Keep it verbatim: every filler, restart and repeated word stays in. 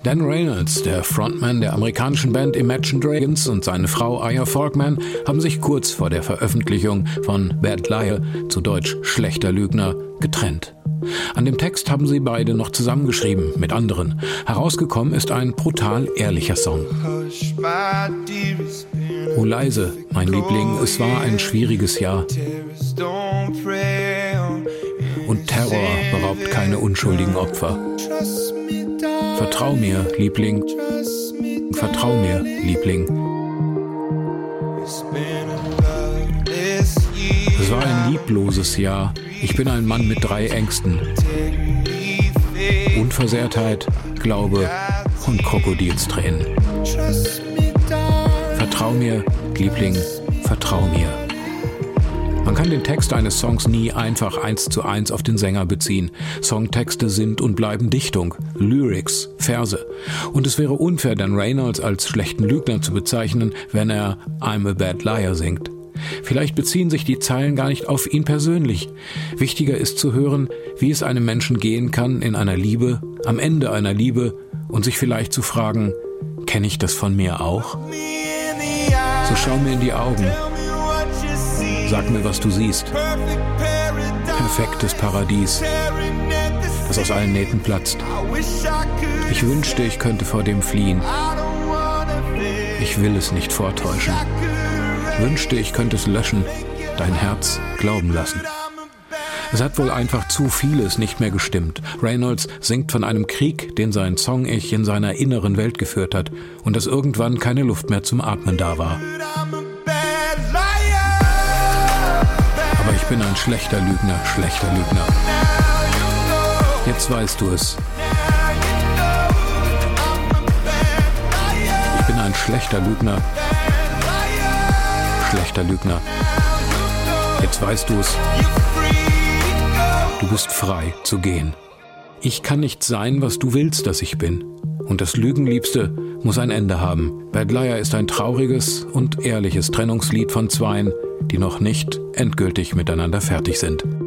Dan Reynolds, der Frontman der amerikanischen Band Imagine Dragons, und seine Frau Aya Folkman haben sich kurz vor der Veröffentlichung von Bad Liar, zu Deutsch Schlechter Lügner, getrennt. An dem Text haben sie beide noch zusammengeschrieben mit anderen. Herausgekommen ist ein brutal ehrlicher Song. Oh leise, mein Liebling, es war ein schwieriges Jahr. Und Terror beraubt keine unschuldigen Opfer. Vertrau mir, Liebling. Vertrau mir, Liebling. Es war ein liebloses Jahr. Ich bin ein Mann mit drei Ängsten. Unversehrtheit, Glaube und Krokodilstränen. Vertrau mir, Liebling, vertrau mir. Man kann den Text eines Songs nie einfach eins zu eins auf den Sänger beziehen. Songtexte sind und bleiben Dichtung, Lyrics, Verse. Und es wäre unfair, Dan Reynolds als schlechten Lügner zu bezeichnen, wenn er I'm a Bad Liar singt. Vielleicht beziehen sich die Zeilen gar nicht auf ihn persönlich. Wichtiger ist zu hören, wie es einem Menschen gehen kann in einer Liebe, am Ende einer Liebe, und sich vielleicht zu fragen, kenne ich das von mir auch? So schau mir in die Augen. Sag mir, was du siehst. Perfektes Paradies, das aus allen Nähten platzt. Ich wünschte, ich könnte vor dem fliehen. Ich will es nicht vortäuschen. Wünschte, ich könnte es löschen, dein Herz glauben lassen. Es hat wohl einfach zu vieles nicht mehr gestimmt. Reynolds singt von einem Krieg, den sein Song-Ich in seiner inneren Welt geführt hat und dass irgendwann keine Luft mehr zum Atmen da war. Aber ich bin ein schlechter Lügner, schlechter Lügner. Jetzt weißt du es. Ich bin ein schlechter Lügner, schlechter Lügner. Jetzt weißt du es. Du bist frei zu gehen. Ich kann nicht sein, was du willst, dass ich bin. Und das Lügenliebste muss ein Ende haben. Bad Liar ist ein trauriges und ehrliches Trennungslied von Zweien, die noch nicht endgültig miteinander fertig sind.